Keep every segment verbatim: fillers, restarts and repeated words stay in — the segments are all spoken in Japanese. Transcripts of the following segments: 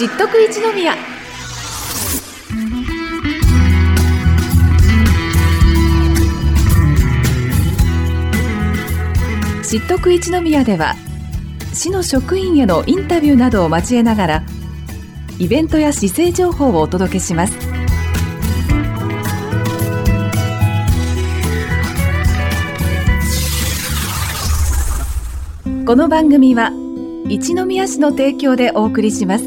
知っとく一宮。知っとく一宮では、市の職員へのインタビューなどを交えながら、イベントや市政情報をお届けします。この番組は一宮市の提供でお送りします。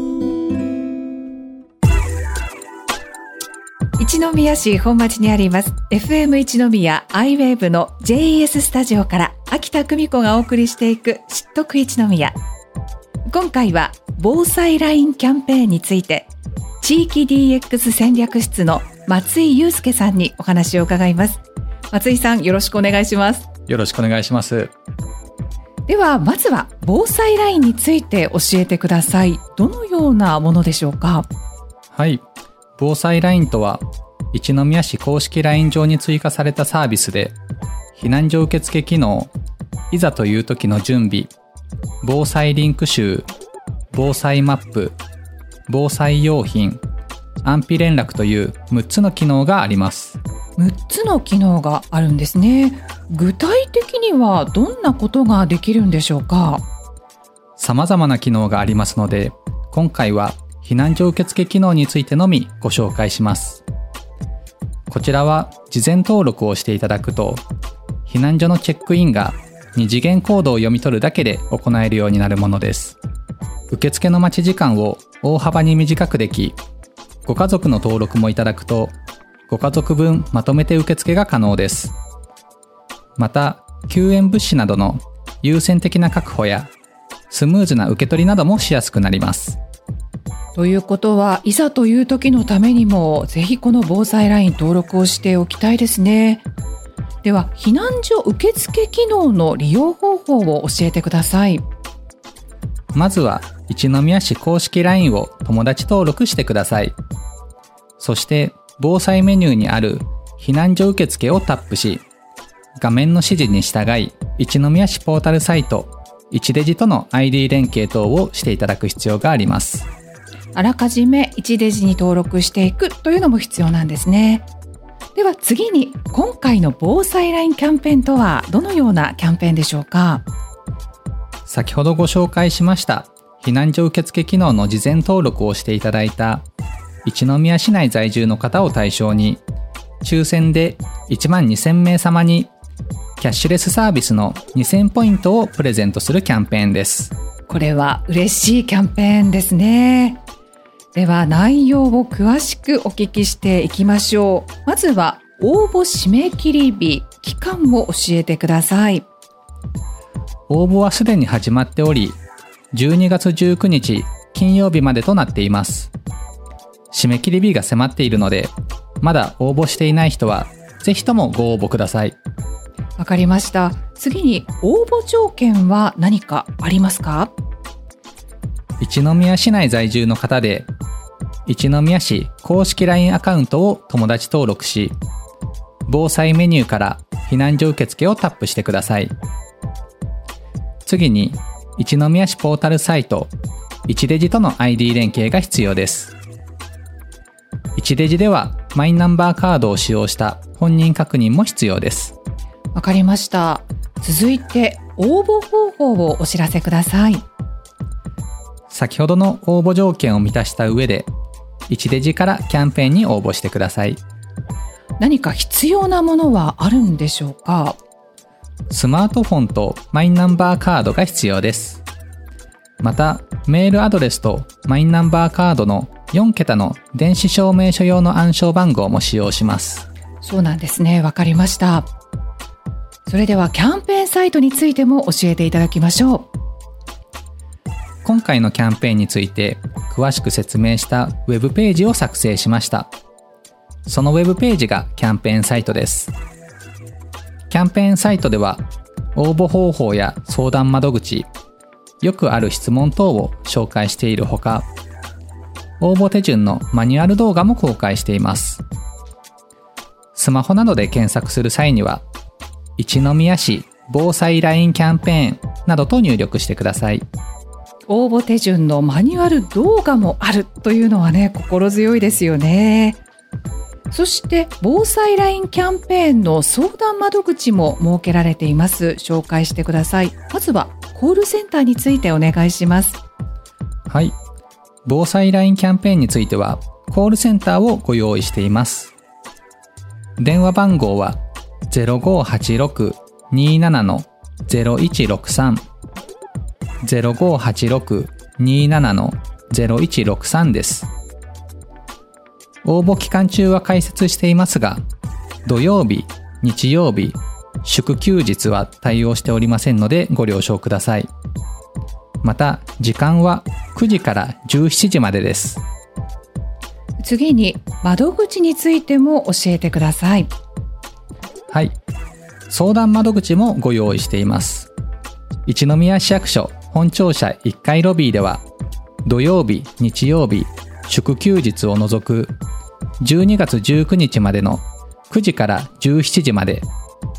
一宮市本町にあります エフエム 一宮 アイウェーブ の ジェイイーエス スタジオから秋田久美子がお送りしていく知っとく一宮。今回は防災ラインキャンペーンについて、地域 ディーエックス 戦略室の松井祐介さんにお話を伺います。松井さん、よろしくお願いします。 よろしくお願いします。 ではまずは防災ラインについて教えてください。どのようなものでしょうか？ はい、防災ラインとは一宮市公式 ライン 上に追加されたサービスで、避難所受付機能、いざという時の準備、防災リンク集、防災マップ、防災用品、安否連絡というむっつの機能があります。 むっつの機能があるんですね。具体的にはどんなことができるんでしょうか？ 様々な機能がありますので、今回は避難所受付機能についてのみご紹介します。こちらは事前登録をしていただくと、避難所のチェックインが二次元コードを読み取るだけで行えるようになるものです。受付の待ち時間を大幅に短くでき、ご家族の登録もいただくと、ご家族分まとめて受付が可能です。また、救援物資などの優先的な確保や、スムーズな受け取りなどもしやすくなります。 ということは、いざという時のためにも、ぜひこの防災ライン登録をしておきたいですね。では、避難所受付機能の利用方法を教えてください。 まずは、一宮市公式 ライン を友達登録してください。そして、防災メニューにある避難所受付をタップし、画面の指示に従い、一宮市ポータルサイト、一デジとの アイディー 連携等をしていただく必要があります。 あらかじめ一デジに登録していくというのも必要なんですね。では次に、今回の防災ラインキャンペーンとはどのようなキャンペーンでしょうか？ 先ほどご紹介しました避難所受付機能の事前登録をしていただいた一宮市内在住の方を対象に、抽選でいちまんにせんめい様にキャッシュレスサービスのにせんポイントをプレゼントするキャンペーンです。 これは嬉しいキャンペーンですね。では内容を詳しくお聞きしていきましょう。まずは応募締め切り日、期間を教えてください。 応募はすでに始まっており、じゅうにがつじゅうくにち金曜日までとなっています。締め切り日が迫っているので、まだ応募していない人はぜひともご応募ください。 わかりました。次に応募条件は何かありますか？ 一宮市内在住の方で、一宮市公式 ライン アカウントを友達登録し、防災メニューから避難所受付をタップしてください。次に、一宮市ポータルサイト、一デジとの アイディー 連携が必要です。一デジではマイナンバーカードを使用した本人確認も必要です。 わかりました。続いて応募方法をお知らせください。 先ほどの応募条件を満たした上で、一デジからキャンペーンに応募してください。 何か必要なものはあるんでしょうか？ スマートフォンとマイナンバーカードが必要です。また、メールアドレスとマイナンバーカードのよんけたの電子証明書用の暗証番号も使用します。 そうなんですね。わかりました。それではキャンペーンサイトについても教えていただきましょう。 今回のキャンペーンについて詳しく説明したウェブページを作成しました。そのウェブページがキャンペーンサイトです。キャンペーンサイトでは応募方法や相談窓口、よくある質問等を紹介しているほか、応募手順のマニュアル動画も公開しています。スマホなどで検索する際には、一宮市防災ラインキャンペーンなどと入力してください。 応募手順のマニュアル動画もあるというのはね、心強いですよね。そして防災ラインキャンペーンの相談窓口も設けられています。紹介してください。まずはコールセンターについてお願いします。 はい。防災ラインキャンペーンについてはコールセンターをご用意しています。電話番号は ゼロごはちろくにーななのゼロいちろくさん ゼロごはちろくにーななのゼロいちろくさんです。応募期間中は開設していますが、土曜日、日曜日、祝休日は対応しておりませんのでご了承ください。また、時間はくじからじゅうしちじまでです。 次に、窓口についても教えてください。 はい。相談窓口もご用意しています。一宮市役所本庁舎いっかいロビーでは、土曜日、日曜日、祝休日を除くじゅうにがつじゅうくにちまでのくじからじゅうしちじまで、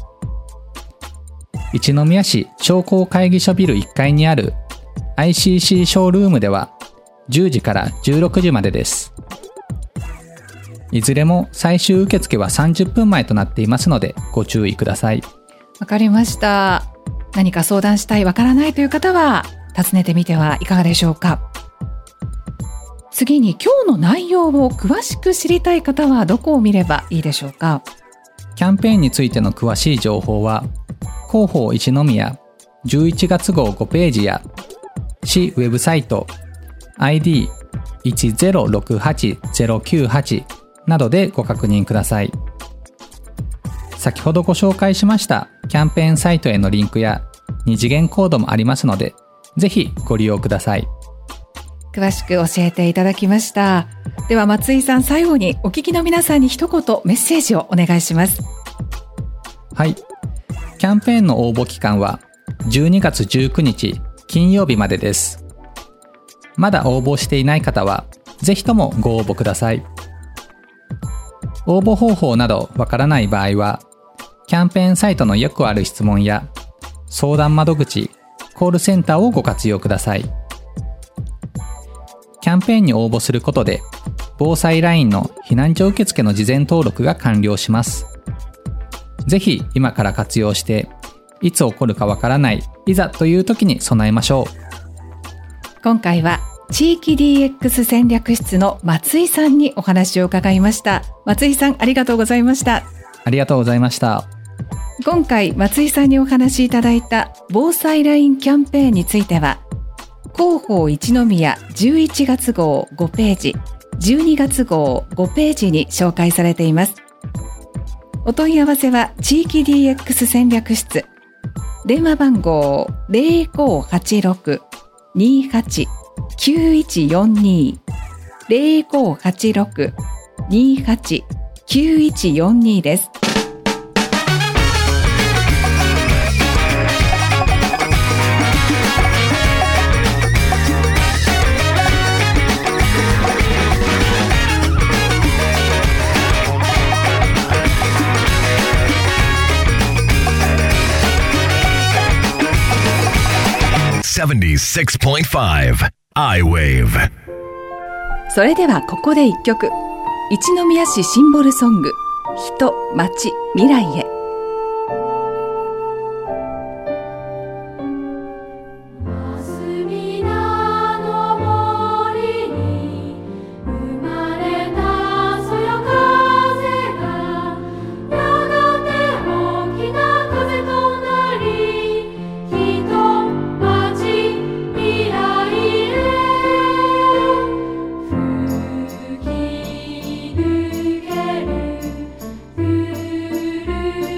一宮市商工会議所ビルいっかいにある アイシーシー ショールームではじゅうじからじゅうろくじまでです。いずれも最終受付はさんじゅっぷんまえとなっていますのでご注意ください。 わかりました。何か相談したい、わからないという方は訪ねてみてはいかがでしょうか。次に今日の内容を詳しく知りたい方はどこを見ればいいでしょうか。 キャンペーンについての詳しい情報は広報一宮じゅういちがつごうごページや市ウェブサイト アイディーいちゼロろくはちゼロきゅうはち などでご確認ください。先ほどご紹介しましたキャンペーンサイトへのリンクや二次元コードもありますので、ぜひご利用ください。 詳しく教えていただきました。では松井さん、最後にお聞きの皆さんに一言メッセージをお願いします。 はい。キャンペーンの応募期間はじゅうにがつじゅうくにち金曜日までです。まだ応募していない方はぜひともご応募ください。応募方法などわからない場合は、キャンペーンサイトのよくある質問や相談窓口、コールセンターをご活用ください。キャンペーンに応募することで、防災ラインの避難所受付の事前登録が完了します。ぜひ今から活用して、いつ起こるかわからない、いざという時に備えましょう。 今回は地域 ディーエックス 戦略室の松井さんにお話を伺いました。松井さん、ありがとうございました。 ありがとうございました。 今回松井さんにお話しいただいた防災ラインキャンペーンについては、広報一宮じゅういちがつごうごページ、じゅうにがつごうごページに紹介されています。お問い合わせは地域 ディーエックス 戦略室、電話番号 ゼロごはちろくにーはちきゅういちよんにー ゼロごはちろくにーはちきゅういちよんにーです。 セブンティーシックスポイントファイブ アイウェーブ。 それではここで一曲、一宮市シンボルソング、人、町、未来へ。 吹き抜ける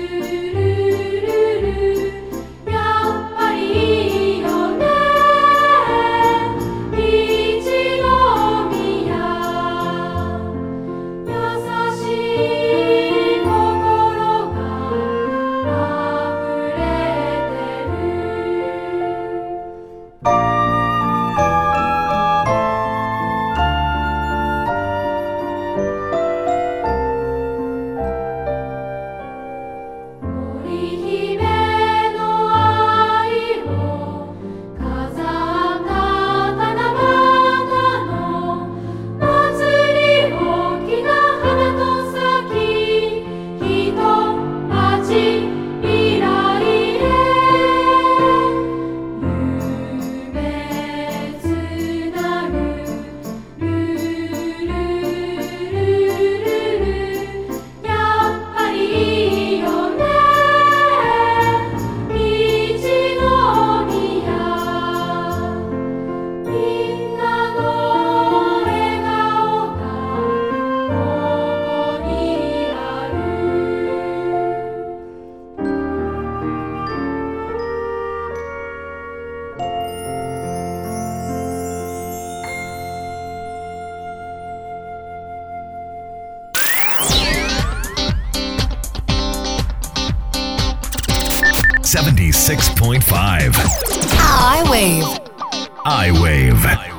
seventy-six point five I-Wave I-Wave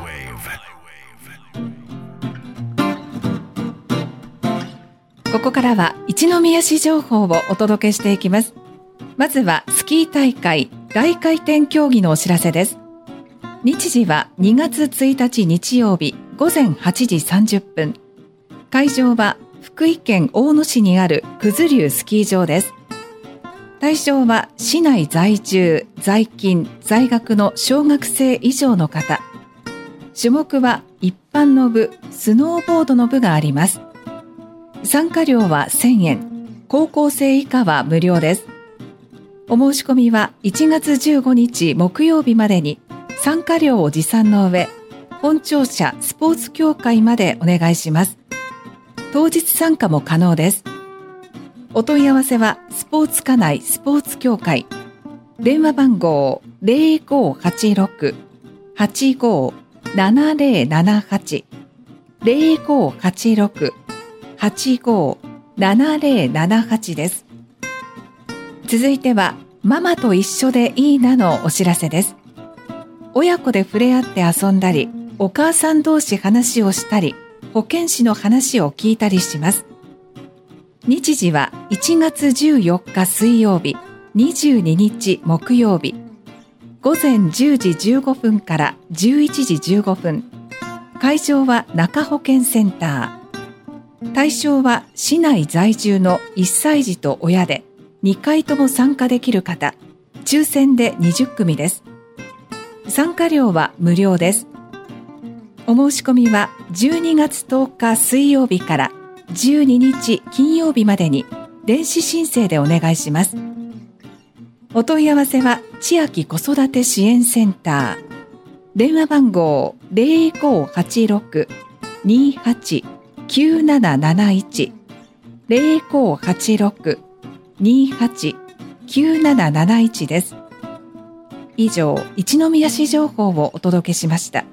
ここからは一宮市情報をお届けしていきます。まずはスキー大会大回転競技のお知らせです。日時はにがつついたち日曜日ごぜんはちじさんじゅっぷん。会場は福井県大野市にある九頭竜スキー場です。対象は市内在住、在勤、在学の小学生以上の方。種目は一般の部、スノーボードの部があります。参加料はせんえん、高校生以下は無料です。お申し込みはいちがつじゅうごにち木曜日までに参加料を持参の上、本庁舎スポーツ協会までお願いします。当日参加も可能です。お問い合わせはスポーツ課内スポーツ協会、電話番号 ゼロごはちろく はちごななゼロななはち ゼロごはちろく はちごななゼロななはちです。続いてはママと一緒でいいなのお知らせです。親子で触れ合って遊んだり、お母さん同士話をしたり、保健師の話を聞いたりします。日時はいちがつじゅうよっか水曜日、にじゅうににち木曜日、ごぜんじゅうじじゅうごふんからじゅういちじじゅうごふん。会場は中保健センター。対象は市内在住のいっさい児と親でにかいとも参加できる方、抽選でにじゅっくみです。参加料は無料です。お申し込みはじゅうにがつとおか水曜日からじゅうににち金曜日までに電子申請でお願いします。お問い合わせは千秋子育て支援センター。電話番号 ゼロごはちろく にはち きゅうなななないち ゼロごはちろく にはち きゅうなななないちです。以上、一宮市情報をお届けしました。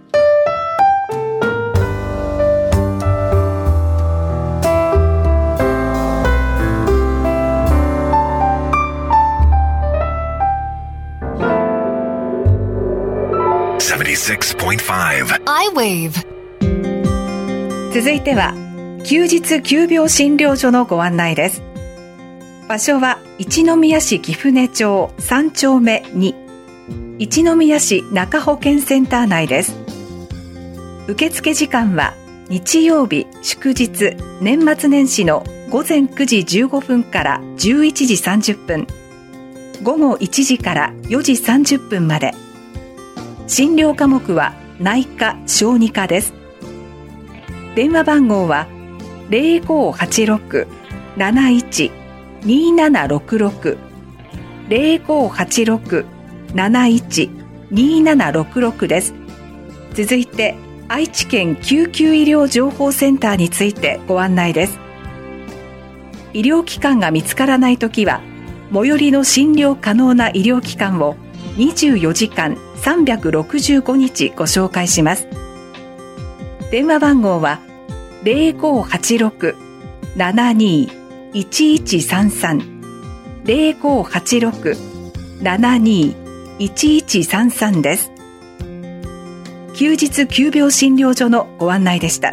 seventy-six point five I-Wave 続いては休日急病診療所のご案内です。場所は一宮市貴船町さんちょうめに、一宮市中保健センター内です。受付時間は日曜日、祝日、年末年始のごぜんくじじゅうごふんからじゅういちじさんじゅっぷん、午後いちじからよじさんじゅっぷんまで。診療科目は内科・小児科です。電話番号はゼロごはちろく なないち にななろくろく ゼロごはちろく なないち にななろくろくです。続いて愛知県救急医療情報センターについてご案内です。医療機関が見つからないときは最寄りの診療可能な医療機関をにじゅうよじかんさんびゃくろくじゅうごにちご紹介します。電話番号はゼロごはちろく ななにいちいちさんさん ゼロごはちろく ななにいちいちさんさんです。休日急病診療所のご案内でした。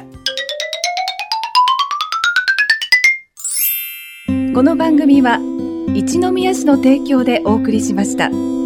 この番組は一宮市の提供でお送りしました。